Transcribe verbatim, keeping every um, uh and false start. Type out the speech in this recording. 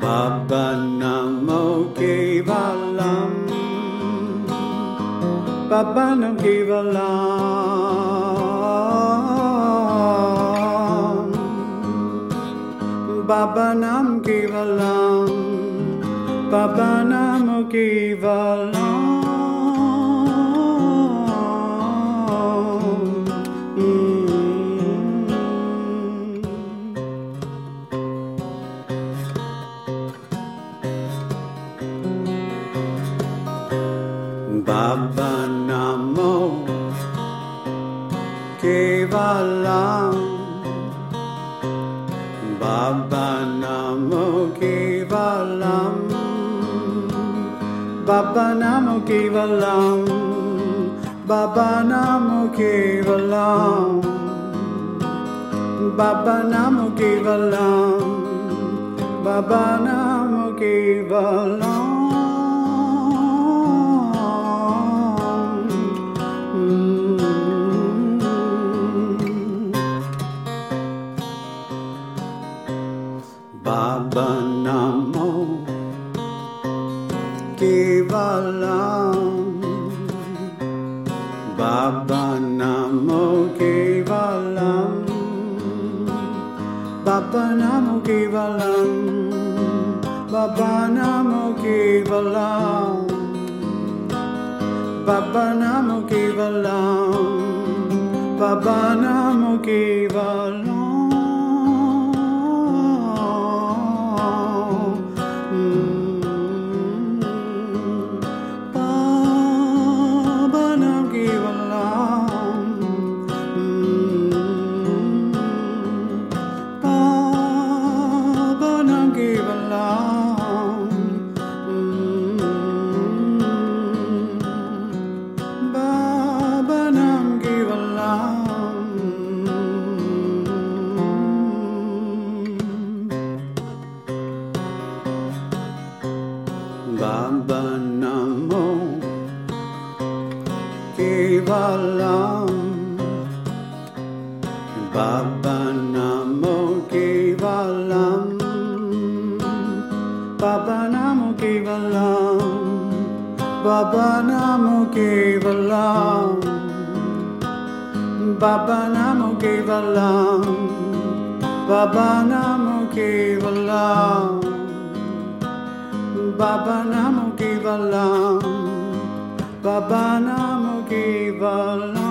Baba Namo Kevalam, Baba Namo Kevalam, Baba Namo Kevalam, Baba Namo Kevalam. Baba Namo Kevalam, Baba Namo Kevalam, Baba Namo Kevalam, Baba Namo Kevalam, Baba Namo Kevalam, Baba Namo Kevalam. Baba Namo Kevalam, Baba Namo Kevalam, Baba Namo Kevalam, Baba Namo Kevalam, Baba Namo Kevalam, Baba Namo Kevalam. Baba Namo Kevalam, Baba Namo Kevalam, Baba Namo Kevalam, Baba Namo Kevalam, Baba Namo Kevalam, Baba Namo Kevalam, Baba Namo Kevalam, Baba Namo Kevalam.